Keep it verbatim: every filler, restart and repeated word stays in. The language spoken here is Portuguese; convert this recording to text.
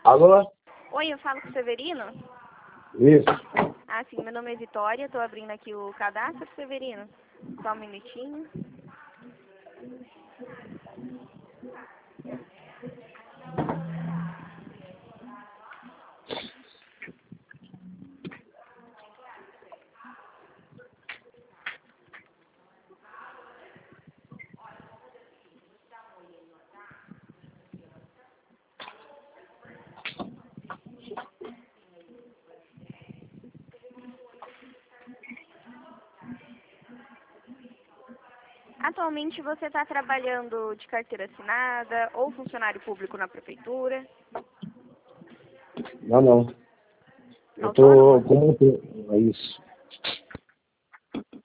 Alô? Oi, eu falo com o Severino? Isso. Ah, sim, meu nome é Vitória, estou abrindo aqui o cadastro, Severino. Só um minutinho. Atualmente você está trabalhando de carteira assinada ou funcionário público na prefeitura? Não, não. Eu tô Autônomo? como é isso.